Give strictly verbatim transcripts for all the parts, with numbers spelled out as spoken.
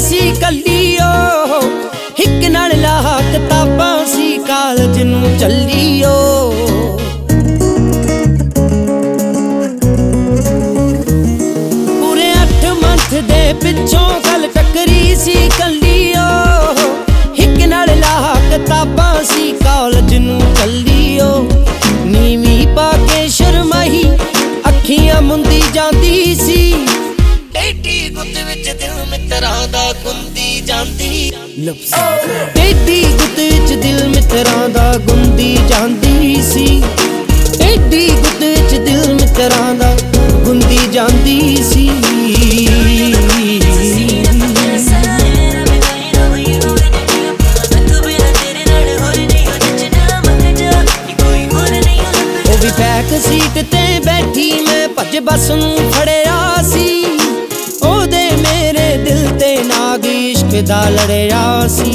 सी कलियो हिक नाल लाह किताबां सी कालज नूं चलियो पूरे अठ मंथ दे पिछों गल टकरी सी कलियो हिक नाल लाह किताबां सी कालज नूं चलियो नीवी पाके शर्माई अखियां मुंदी जांदी सी टेढ़ी गुत विच दिल मित्रां दा गुंदी जांदी टेढ़ी गुत विच दिल मित्रां दा गुंदी जांदी सी टेढ़ी गुत विच दिल मित्रां दा गुंदी जांदी सी बैक सीट ते बैठी मैं भज बस नूं फड़िया सी ओदे मेरे दिल ते नाग इश्क दा लड़िया सी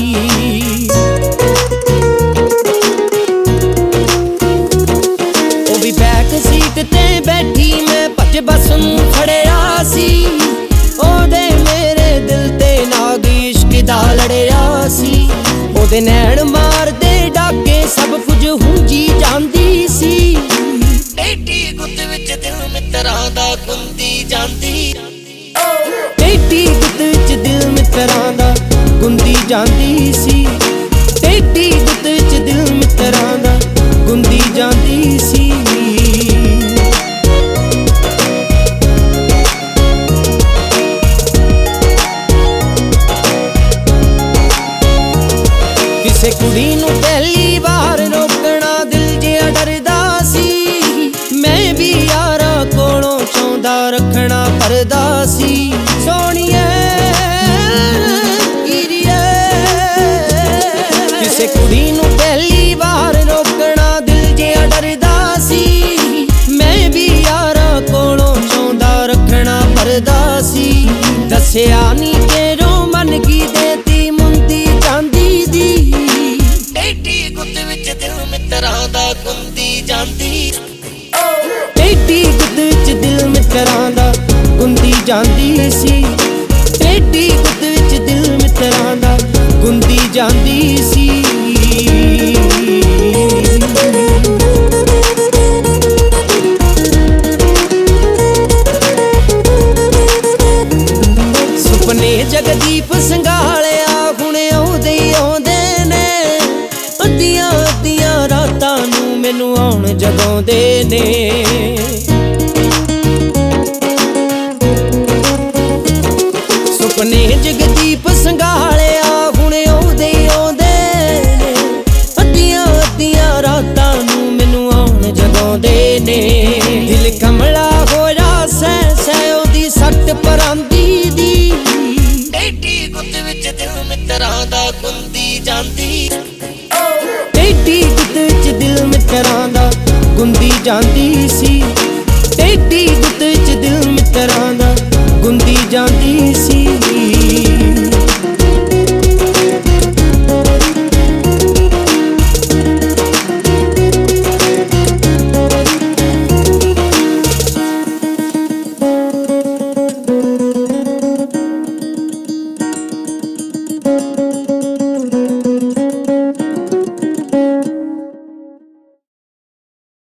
ओ भी बैक सीट ते बैठी मैं भज बस नूं फड़िया सी ओदे मेरे दिल ते नाग इश्क दा लड़िया सी ओदे नैण मार दे डाके सब कुछ हुंजी जांदी सी टेढ़ी गुत विच दिल मित्रां दा गुंदी जांदी टेढ़ी गुत विच दिल मित्रां दा गुंदी जांदी सी टेढ़ी गुत विच दिल मित्रां दा गुंदी जांदी सी किसे कुड़ी नूं पहली बार रोकना दिल जिहा डरदा सी मैं भी यारा कोलों चाहुंदा रखना परदा सी सोहणीए हीरीए किसे कुड़ी नूं पहली बार रोकना दिल जिहा डरदा सी मैं भी यारा कोलों चाहुंदा रखना परदा सी दस्सिया नी तेरो मन की देती मुंदी चांदी दी टेढ़ी गुत विच दिल मित्रां दा गुंदी जांदी टेढ़ी गुत विच दिल मित्रां दा गुंदी जांदी सी टेढ़ी गुत विच दिल मित्रां दा गुंदी जांदी सी सुपने जगदीप संघालिया हुण आउंदे आउंदे ने अद्धियां अद्धियां रातां नूं मैनूं आउण जगाउंदे ने सुपने जगदीप संघालिया हुण आउंदे आउंदे ने अद्धियां अद्धियां रातां नूं मैनूं आउण जगाउंदे ने दिल कमला होया सै सै ओदी सट परांदी दी टेढ़ी गुत विच दिल मित्रां दा गुंदी जांदी टेढ़ी गुत विच दिल मित्रां दा गुंदी जांदी सी टेढ़ी गुत विच दिल मित्रां दा गुंदी जांदी